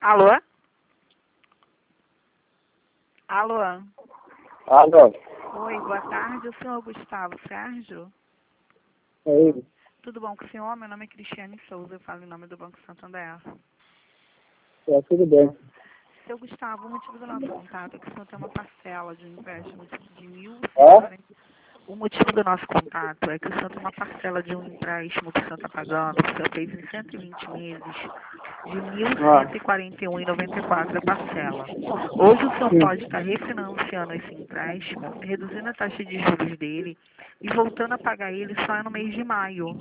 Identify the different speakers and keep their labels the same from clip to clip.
Speaker 1: Alô? Alô?
Speaker 2: Alô?
Speaker 1: Oi, boa tarde. O senhor Gustavo Sérgio?
Speaker 2: É ele.
Speaker 1: Tudo bom com o senhor? Meu nome é Cristiane Souza, eu falo em nome do Banco Santander.
Speaker 2: Tudo bem.
Speaker 1: Seu Gustavo, o motivo do nosso contato é que o senhor tem uma parcela de um empréstimo de
Speaker 2: É?
Speaker 1: 1.140. O motivo do nosso contato é que o senhor tem uma parcela de um empréstimo que o senhor está pagando, que o senhor fez em 120 meses, de
Speaker 2: Ah,
Speaker 1: 1.141,94 a parcela. Hoje o senhor
Speaker 2: sim.
Speaker 1: pode estar refinanciando esse empréstimo, reduzindo a taxa de juros dele e voltando a pagar ele só no mês de maio.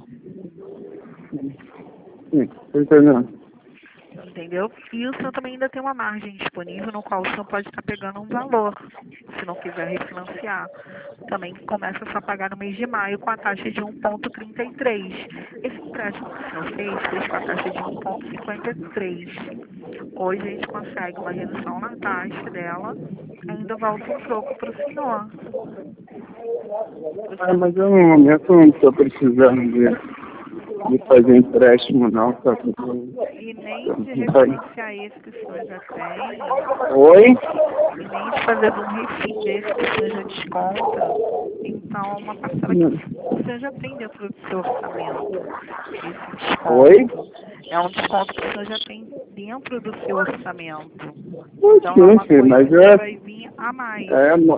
Speaker 2: Sim, tô entendendo.
Speaker 1: Entendeu? E o senhor também ainda tem uma margem disponível no qual o senhor pode estar pegando um valor, se não quiser refinanciar. Também começa só a pagar no mês de maio com a taxa de 1,33. Esse empréstimo que o senhor fez com a taxa de 1,53. Hoje a gente consegue uma redução na taxa dela, ainda volta um troco para o senhor.
Speaker 2: Mas eu no momento não estou precisando de fazer empréstimo, não. Tá tudo...
Speaker 1: E nem de refinanciar esse que o senhor já tem.
Speaker 2: Oi?
Speaker 1: E nem de fazer um refim desse que o senhor já desconta. Então, é uma parcela que o senhor já tem dentro do seu orçamento. Esse
Speaker 2: Oi?
Speaker 1: desconto. É um desconto que o senhor já tem dentro do seu orçamento. Então, não é
Speaker 2: Sim,
Speaker 1: uma
Speaker 2: sim,
Speaker 1: coisa
Speaker 2: mas
Speaker 1: que vai vir a mais.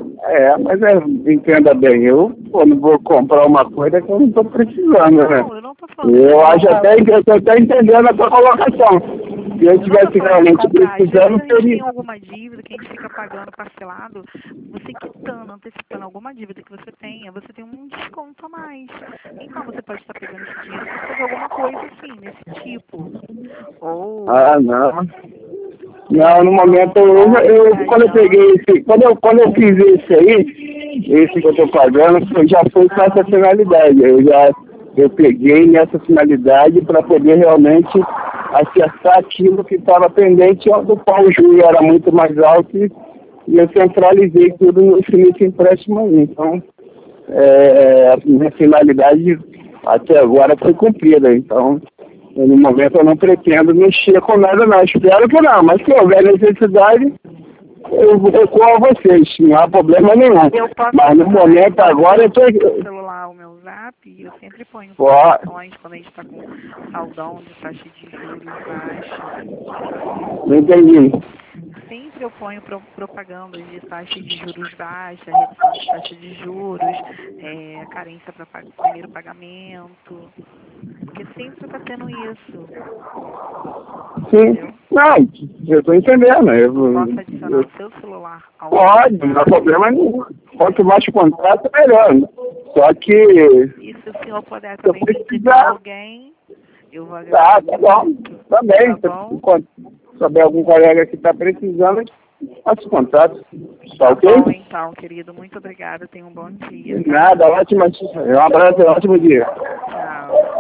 Speaker 2: entenda bem, eu quando vou comprar uma coisa que eu não estou precisando, né?
Speaker 1: Não, eu não estou falando que
Speaker 2: Eu
Speaker 1: você
Speaker 2: acho até que eu estou até entendendo a tua colocação. Se eu
Speaker 1: Eu não estou
Speaker 2: tivesse
Speaker 1: falando de
Speaker 2: realmente
Speaker 1: comprar. Às vezes
Speaker 2: precisando,
Speaker 1: a gente
Speaker 2: seria.
Speaker 1: tem alguma dívida que a gente fica pagando parcelado. Você quitando, antecipando alguma dívida que você tenha, você tem um desconto a mais. Então você pode estar pegando esse dinheiro para fazer alguma coisa assim, nesse tipo. Ou,
Speaker 2: Ah, não. Não, no
Speaker 1: entendeu?
Speaker 2: momento
Speaker 1: Ou
Speaker 2: quando eu peguei
Speaker 1: viajando.
Speaker 2: esse, quando eu fiz esse aí, esse que eu tô pagando, já foi com essa finalidade. Eu peguei nessa finalidade para poder realmente acertar aquilo que estava pendente, do qual o juro era muito mais alto e eu centralizei tudo nesse empréstimo aí. Então, a minha finalidade até agora foi cumprida. Então, no momento eu não pretendo mexer com nada não. Espero que não, mas se houver necessidade, eu recuo a vocês, não há problema nenhum.
Speaker 1: Eu posso
Speaker 2: Mas no momento
Speaker 1: pode
Speaker 2: agora eu
Speaker 1: ser
Speaker 2: tô.
Speaker 1: o seu celular, o meu zap, e eu sempre ponho
Speaker 2: Pode,
Speaker 1: promoções quando a gente está com saldão de taxa de juros baixa.
Speaker 2: não entendi.
Speaker 1: Sempre eu ponho propagandas de taxa de juros baixa, redução de taxa de juros, carência para primeiro pagamento, porque sempre está tendo isso,
Speaker 2: Sim.
Speaker 1: entendeu?
Speaker 2: Não, eu estou entendendo.
Speaker 1: Posso adicionar o seu celular ao meu
Speaker 2: Pode, não há
Speaker 1: WhatsApp?
Speaker 2: problema nenhum. Quanto mais contato, melhor. Só que
Speaker 1: E se o senhor puder
Speaker 2: se eu
Speaker 1: também me indicar
Speaker 2: precisar,
Speaker 1: alguém, eu vou
Speaker 2: tá
Speaker 1: agradecer
Speaker 2: bom.
Speaker 1: muito,
Speaker 2: Tá bem.
Speaker 1: tá bom?
Speaker 2: Se souber algum colega que está precisando, faça contato. Tá
Speaker 1: Tá
Speaker 2: ok?
Speaker 1: bom então, querido. Muito obrigada. Tenha um bom dia, tá?
Speaker 2: Nada, ótima. Um abraço, ótimo dia.
Speaker 1: Tchau.